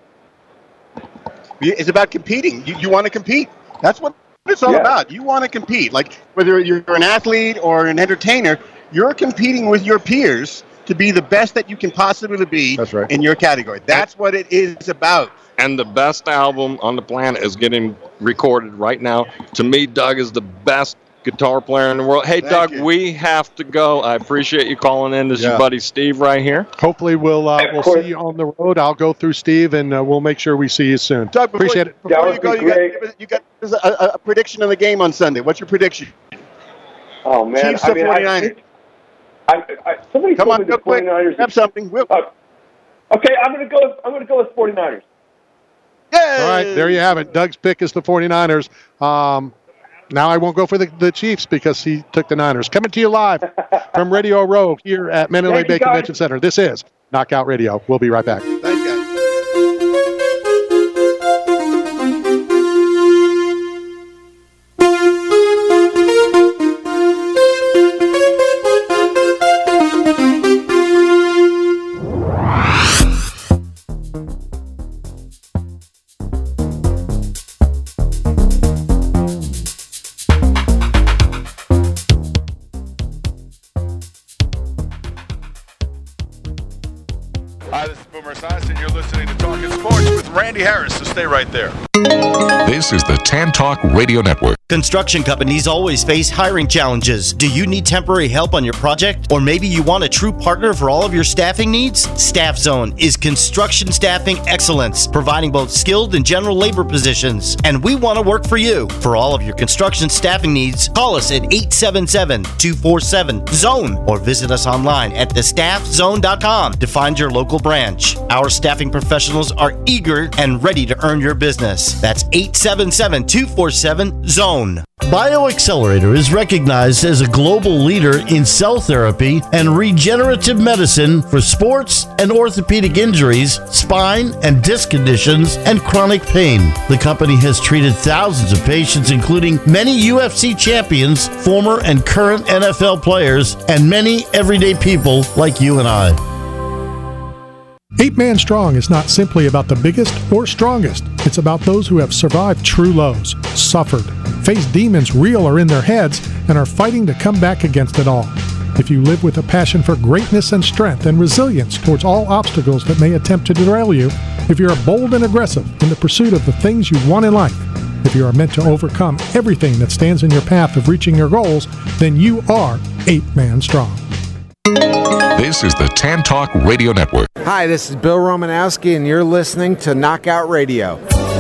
It's about competing. You want to compete. That's what it's all about. You want to compete. Like whether you're an athlete or an entertainer, you're competing with your peers to be the best that you can possibly be in your category. That's what it is about. And the best album on the planet is getting recorded right now. To me, Doug is the best guitar player in the world. Hey, Doug, we have to go. I appreciate you calling in. This is your buddy Steve right here. Hopefully we'll see you on the road. I'll go through Steve, and we'll make sure we see you soon. Doug, appreciate it. Before you go, you got a prediction of the game on Sunday. What's your prediction? Oh, man. Chiefs or 49ers? Somebody Come told on, me the 49ers. Have something. Okay, I'm going to go with 49ers. Yay! All right, there you have it. Doug's pick is the 49ers. Now I won't go for the Chiefs because he took the Niners. Coming to you live from Radio Row here at Mandalay Bay Convention Center. This is Knockout Radio. We'll be right back. Thanks, guys. Hi, this is Boomer Esiason. You're listening to Talking Sports with Randy Harris, so stay right there. This is the Tan Talk Radio Network. Construction companies always face hiring challenges. Do you need temporary help on your project? Or maybe you want a true partner for all of your staffing needs? Staff Zone is construction staffing excellence, providing both skilled and general labor positions. And we want to work for you. For all of your construction staffing needs, call us at 877-247-ZONE or visit us online at thestaffzone.com to find your local branch. Our staffing professionals are eager and ready to earn your business. That's 877-247-ZONE. BioAccelerator is recognized as a global leader in cell therapy and regenerative medicine for sports and orthopedic injuries, spine and disc conditions, and chronic pain. The company has treated thousands of patients, including many UFC champions, former and current NFL players, and many everyday people like you and I. 8 Man Strong is not simply about the biggest or strongest. It's about those who have survived true lows, suffered, faced demons real or in their heads, and are fighting to come back against it all. If you live with a passion for greatness and strength and resilience towards all obstacles that may attempt to derail you, if you're bold and aggressive in the pursuit of the things you want in life, if you are meant to overcome everything that stands in your path of reaching your goals, then you are 8 Man Strong. This is the Tan Talk Radio Network. Hi, this is Bill Romanowski, and you're listening to Knockout Radio.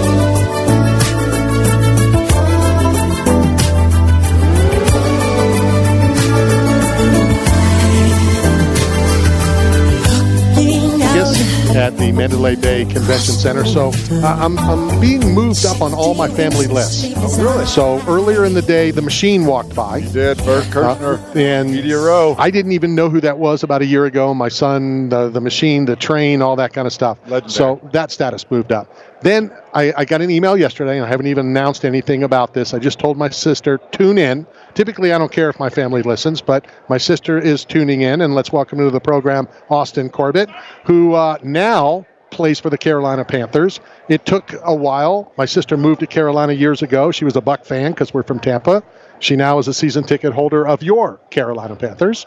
At the Mandalay Bay Convention Center. So I'm being moved up on all my family lists. Oh, really? So earlier in the day, the Machine walked by. You did, Bert Kirchner. And Media Row. I didn't even know who that was about a year ago. My son, the Machine, the Train, all that kind of stuff. Legendary. So that status moved up. Then I got an email yesterday, and I haven't even announced anything about this. I just told my sister, tune in. Typically, I don't care if my family listens, but my sister is tuning in, and let's welcome to the program Austin Corbett, who now plays for the Carolina Panthers. It took a while. My sister moved to Carolina years ago. She was a Buck fan because we're from Tampa. She now is a season ticket holder of your Carolina Panthers.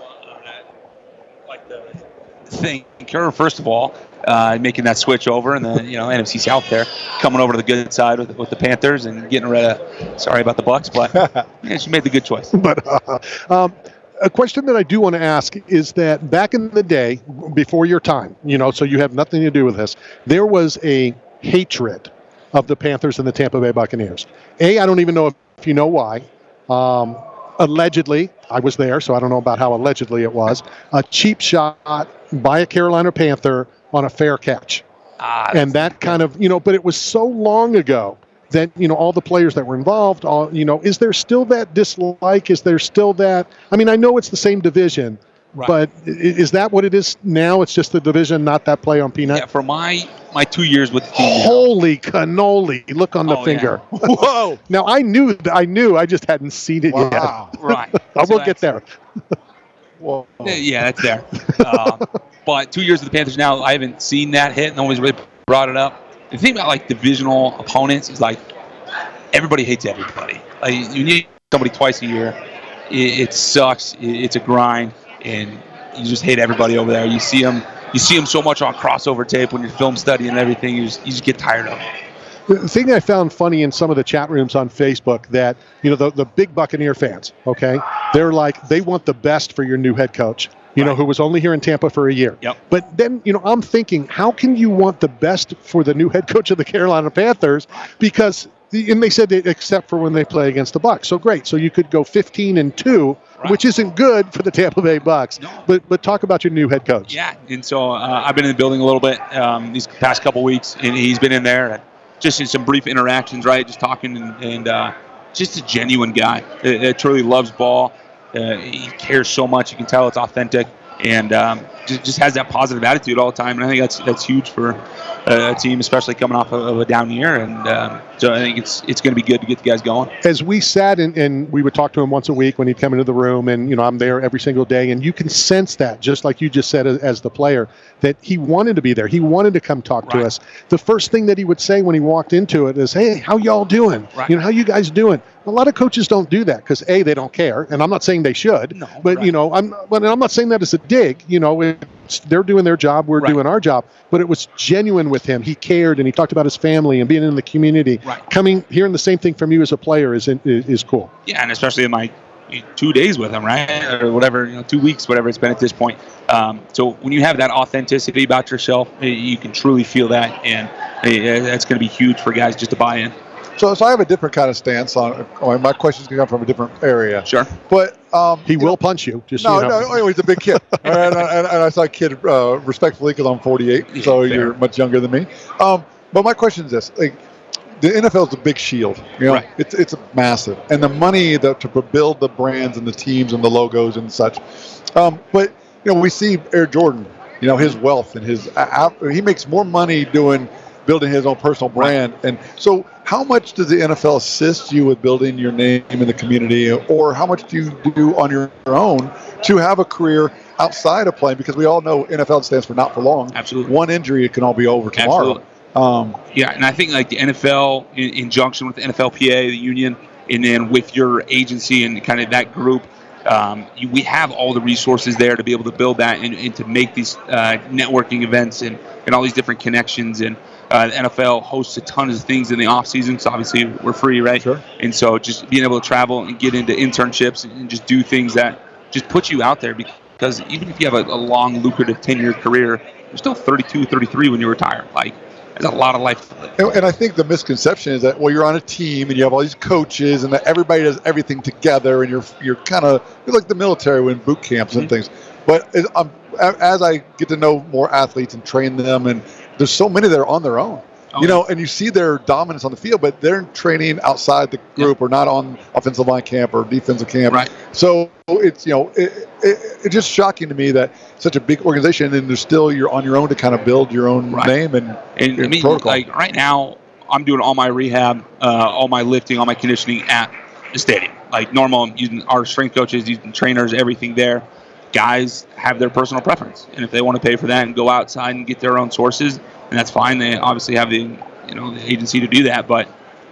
Like the thing, first of all, making that switch over, and then NFC South there, coming over to the good side with the Panthers and getting rid of. Sorry about the Bucks, but she made the good choice. But a question that I do want to ask is that back in the day, before your time, so you have nothing to do with this, there was a hatred of the Panthers and the Tampa Bay Buccaneers. I don't even know if you know why. Allegedly, I was there, so I don't know about how allegedly it was, a cheap shot by a Carolina Panther on a fair catch. And that kind of, but it was so long ago that, all the players that were involved, is there still that dislike? Is there still that? I mean, I know it's the same division, but is that what it is now? It's just the division, not that play on Peanut? Yeah, for my 2 years with the team. Holy cannoli. Look on the finger. Yeah. Whoa. Now, I knew, I just hadn't seen it yet. Right. I will get there. Whoa. Yeah, that's there. But 2 years with the Panthers now, I haven't seen that hit. No one's really brought it up. The thing about, divisional opponents is, everybody hates everybody. You need somebody twice a year. It sucks. It's a grind, and you just hate everybody over there. You see them so much on crossover tape when you're film studying and everything. You just get tired of it. The thing I found funny in some of the chat rooms on Facebook that, the big Buccaneer fans, okay, they're they want the best for your new head coach, who was only here in Tampa for a year. Yep. But then, I'm thinking, how can you want the best for the new head coach of the Carolina Panthers? Because, and they said except for when they play against the Bucs. So great. So you could go 15-2, which isn't good for the Tampa Bay Bucs. No. But talk about your new head coach. Yeah, and so I've been in the building a little bit these past couple weeks, and he's been in there. Just in some brief interactions, right? Just talking and just a genuine guy that truly loves ball. He cares so much. You can tell it's authentic, and just has that positive attitude all the time. And I think that's huge for a team, especially coming off of a down year. And so I think it's going to be good to get the guys going. As we sat and we would talk to him once a week when he'd come into the room, and I'm there every single day, and you can sense that, just like you just said as the player, that he wanted to be there. He wanted to come talk to us. The first thing that he would say when he walked into it is, "Hey, how y'all doing? How you guys doing?" A lot of coaches don't do that because they don't care, and I'm not saying they should. But I'm not saying that as a dig. They're doing their job, we're doing our job. But it was genuine with him. He cared, and he talked about his family and being in the community. Hearing the same thing from you as a player is cool. Yeah, and especially in my 2 days with him, right, or whatever, 2 weeks, whatever it's been at this point. So when you have that authenticity about yourself, you can truly feel that, and that's going to be huge for guys just to buy in. So I have a different kind of stance on my questions can come from a different area. Sure. But he will punch you. Just no, so you know. No, he's a big kid, and I say kid respectfully because I'm 48, so fair. You're much younger than me. But my question is this: the NFL is a big shield. It's massive, and the money to build the brands and the teams and the logos and such. But we see Air Jordan. His wealth and he makes more money building his own personal brand. And so how much does the NFL assist you with building your name in the community, or how much do you do on your own to have a career outside of playing? Because we all know NFL stands for not for long. Absolutely. One injury, it can all be over tomorrow. Yeah, and I think the NFL in conjunction with the NFLPA, the union, and then with your agency and kind of that group, we have all the resources there to be able to build that and to make these networking events and all these different connections. And the NFL hosts a ton of things in the off season, so obviously we're free, right? Sure. And so just being able to travel and get into internships and just do things that just put you out there, because even if you have a long, lucrative 10-year career, you're still 32, 33 when you retire. There's a lot of life to live. And I think the misconception is that, you're on a team and you have all these coaches and that everybody does everything together, and you're like the military when boot camps and things. But as I get to know more athletes and train them, and there's so many that are on their own, and you see their dominance on the field, but they're training outside the group or not on offensive line camp or defensive camp. Right. So it's, it's just shocking to me that such a big organization, and you're on your own to kind of build your own name and protocol. Right now, I'm doing all my rehab, all my lifting, all my conditioning at the stadium. Normal, I'm using our strength coaches, using trainers, everything there. Guys have their personal preference, and if they want to pay for that and go outside and get their own sources, and that's fine. They obviously have the agency to do that. But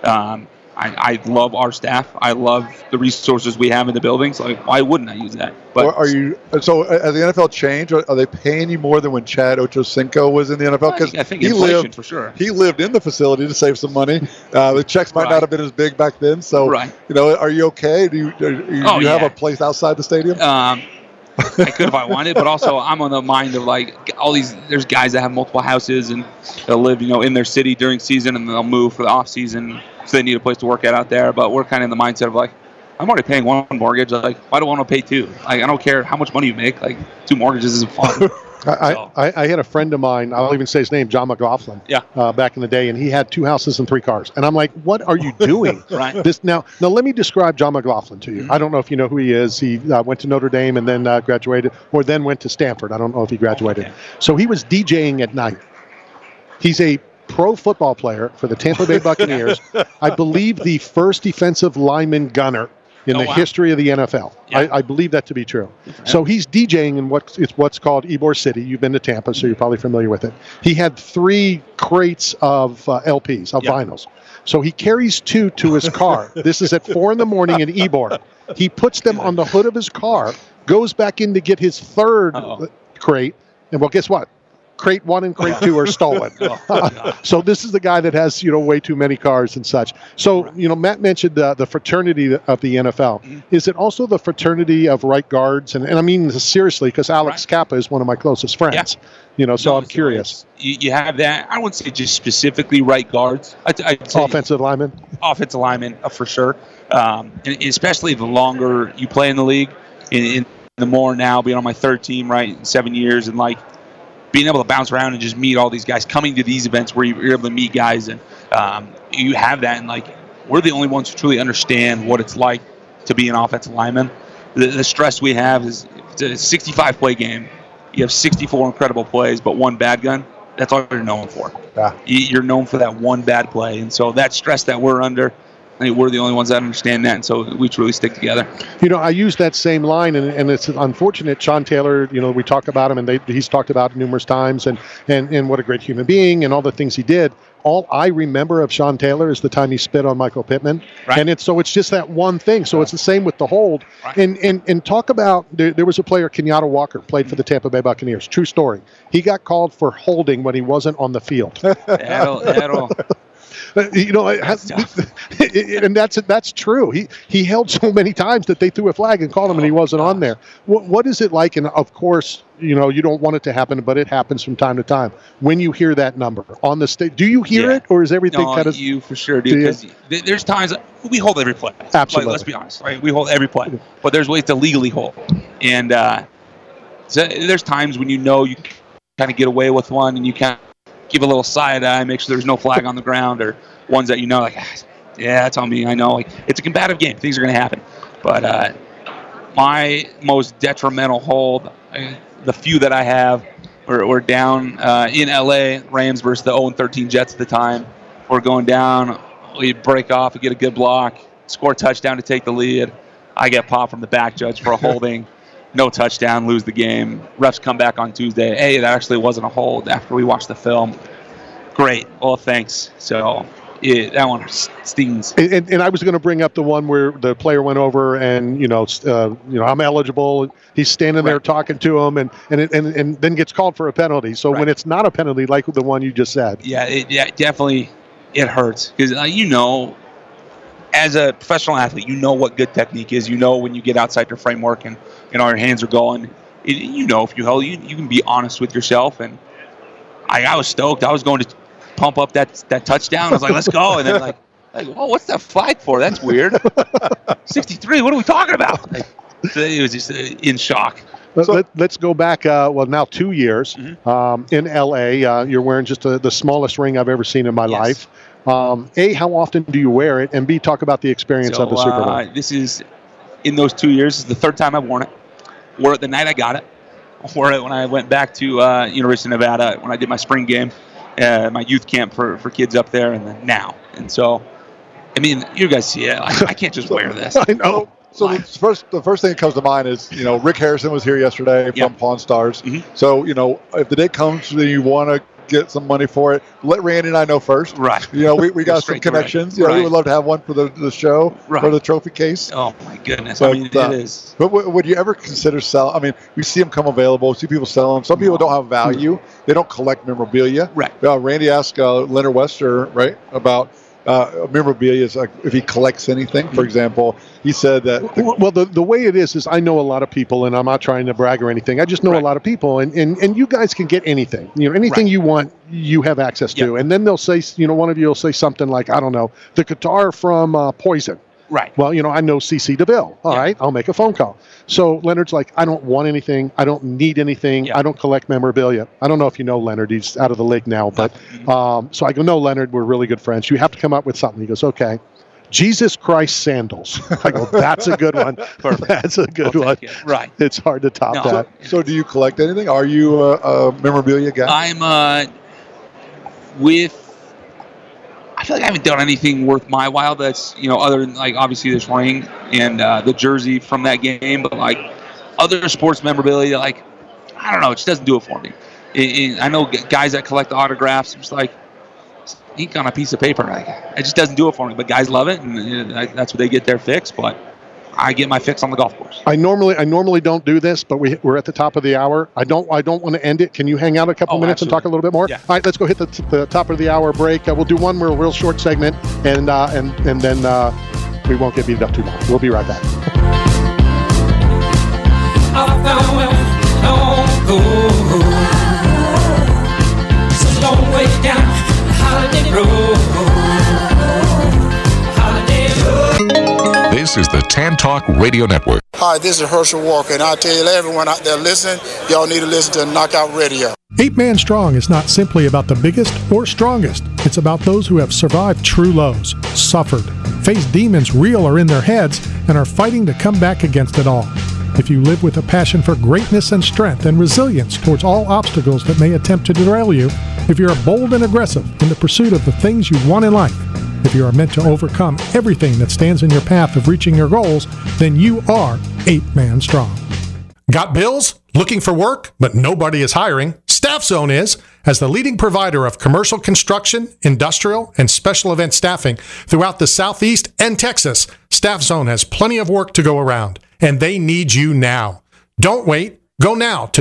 I love our staff. I love the resources we have in the buildings. Why wouldn't I use that? But so has the NFL changed? Are they paying you more than when Chad Ochocinco was in the NFL? Because I think inflation for sure. He lived in the facility to save some money. The checks might not have been as big back then. So are you okay? Do you have a place outside the stadium? I could if I wanted, but also I'm on the mind of like all these. There's guys that have multiple houses and they'll live, in their city during season, and they'll move for the off season, so they need a place to work out there. But we're kind of in the mindset of like, I'm already paying one mortgage. Like, why do I want to pay two? Like, I don't care how much money you make. Like, two mortgages isn't fun. I had a friend of mine, I'll even say his name, John McLaughlin, back in the day, and he had 2 houses and 3 cars. And I'm like, what are you doing? Right. Now, let me describe John McLaughlin to you. Mm-hmm. I don't know if you know who he is. He went to Notre Dame and then graduated, or then went to Stanford. I don't know if he graduated. Okay. So he was DJing at night. He's a pro football player for the Tampa Bay Buccaneers. I believe the first defensive lineman gunner in the history of the NFL. Yeah. I believe that to be true. So he's DJing in what's called Ybor City. You've been to Tampa, so you're probably familiar with it. He had 3 crates of LPs, of vinyls. So he carries 2 to his car. This is at 4 in the morning in Ybor. He puts them on the hood of his car, goes back in to get his 3rd crate, and well, guess what? Crate 1 and crate 2 are stolen. So this is the guy that has, way too many cars and such. So, Matt mentioned the fraternity of the NFL. Mm-hmm. Is it also the fraternity of right guards? And I mean this seriously, because Alex Kappa is one of my closest friends. Yeah. So I'm curious. You have that. I wouldn't say just specifically right guards. I'd say offensive linemen? Offensive linemen, for sure. And especially the longer you play in the league, in the more now, being on my 3rd team, right, 7 years, and like, being able to bounce around and just meet all these guys, coming to these events where you're able to meet guys, and you have that, and like, we're the only ones who truly understand what it's like to be an offensive lineman. The stress we have is, it's a 65-play game. You have 64 incredible plays, but 1 bad gun. That's all you're known for. Yeah. You're known for that 1 bad play, and so that stress that we're under, I mean, we're the only ones that understand that, and so we truly stick together. I use that same line, and it's unfortunate. Sean Taylor, we talk about him, and he's talked about it numerous times, and what a great human being, and all the things he did. All I remember of Sean Taylor is the time he spit on Michael Pittman, and it's just that one thing. So it's the same with the hold. Right. And talk about, there was a player, Kenyatta Walker, played for the Tampa Bay Buccaneers. True story. He got called for holding when he wasn't on the field. That'll and that's true. He held so many times that they threw a flag and called him, and he wasn't on there. What is it like? And of course, you don't want it to happen, but it happens from time to time. When you hear that number on the stage, do you hear it, or is everything kind of? You for sure do. Because there's times we hold every play. Absolutely. Like, let's be honest, right? We hold every play, but there's ways to legally hold, and so there's times when you kind of get away with one, and you kind of give a little side eye, make sure there's no flag on the ground, or ones that that's on me. I know, like, it's a combative game. Things are going to happen. But my most detrimental hold, the few that I have, we're down in LA, Rams versus the 0-13 Jets at the time. We're going down. We break off. We get a good block, score a touchdown to take the lead. I get popped from the back judge for a holding. No touchdown, lose the game. Refs come back on Tuesday. Hey, that actually wasn't a hold after we watched the film. Great. Well, thanks. So that one stings. And I was going to bring up the one where the player went over and, I'm eligible. He's standing there talking to him and then gets called for a penalty. So when it's not a penalty, like the one you just said. Yeah, definitely it hurts. Because, as a professional athlete, what good technique is. When you get outside your framework and, your hands are going. If you hold, you can be honest with yourself. And I was stoked. I was going to pump up that touchdown. I was like, let's go. And then what's that flag for? That's weird. 63, what are we talking about? It was just in shock. Let's go back, now 2 years in L.A. You're wearing just the smallest ring I've ever seen in my life. A, how often do you wear it? And B, talk about the experience of the Super Bowl. This is, in those 2 years, this is the 3rd time I've worn it. Wore it the night I got it. Wore it when I went back to University of Nevada when I did my spring game, my youth camp for kids up there, and then now. And so, you guys see it. I can't just wear this. I know. So the first thing that comes to mind is, Rick Harrison was here yesterday from Pawn Stars. Mm-hmm. So, if the day comes that you want to get some money for it, let Randy and I know first. Right. We got some connections. We would love to have one for the show, for the trophy case. Oh, my goodness. But, it is. But would you ever consider selling? We see them come available. See people sell them. Some people don't have value. They don't collect memorabilia. Right. Randy asked Leonard Wester, about memorabilia is like if he collects anything. For example, he said that. Well, the way it is I know a lot of people, and I'm not trying to brag or anything. I just know a lot of people, and you guys can get anything. Anything you want, you have access to. And then they'll say, one of you will say something like, I don't know, the guitar from Poison. Right. Well, I know C.C. DeVille. All right, I'll make a phone call. So Leonard's like, I don't want anything. I don't need anything. I don't collect memorabilia. I don't know if you know Leonard. He's out of the league now. But so I go, no, Leonard, we're really good friends. You have to come up with something. He goes, okay. Jesus Christ sandals. I go, that's a good one. That's a good one. Right. It's hard to top that. So do you collect anything? Are you a memorabilia guy? I'm I feel like I haven't done anything worth my while that's, other than like obviously this ring and the jersey from that game, but like other sports memorabilia, like, I don't know, it just doesn't do it for me. I know guys that collect autographs, it's like ink on a piece of paper. It just doesn't do it for me, but guys love it, and that's what they get their fix, but I get my fix on the golf course. I normally don't do this, but we're at the top of the hour. I don't want to end it. Can you hang out a couple minutes and talk a little bit more? Yeah. All right, let's go hit the top of the hour break. We'll do one more real short segment, and then we won't get beat up too long. We'll be right back. So long way down the Holiday Road. This is the Tan Talk Radio Network. Hi, this is Herschel Walker, and I tell everyone out there listening, y'all need to listen to Knockout Radio. 8 Man Strong is not simply about the biggest or strongest. It's about those who have survived true lows, suffered, faced demons real or in their heads, and are fighting to come back against it all. If you live with a passion for greatness and strength and resilience towards all obstacles that may attempt to derail you, if you're bold and aggressive in the pursuit of the things you want in life, if you are meant to overcome everything that stands in your path of reaching your goals, then you are 8 Man Strong. Got bills? Looking for work, but nobody is hiring? Staff Zone is. As the leading provider of commercial construction, industrial, and special event staffing throughout the Southeast and Texas, Staff Zone has plenty of work to go around, and they need you now. Don't wait. Go now to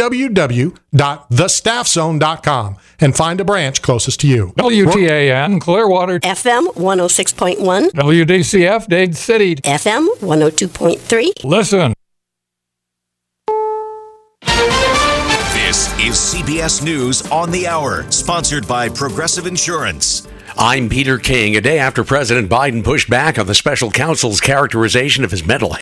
www.thestaffzone.com and find a branch closest to you. WTAN, Clearwater. FM 106.1. WDCF, Dade City. FM 102.3. Listen. This is CBS News on the Hour, sponsored by Progressive Insurance. I'm Peter King. A day after President Biden pushed back on the special counsel's characterization of his mental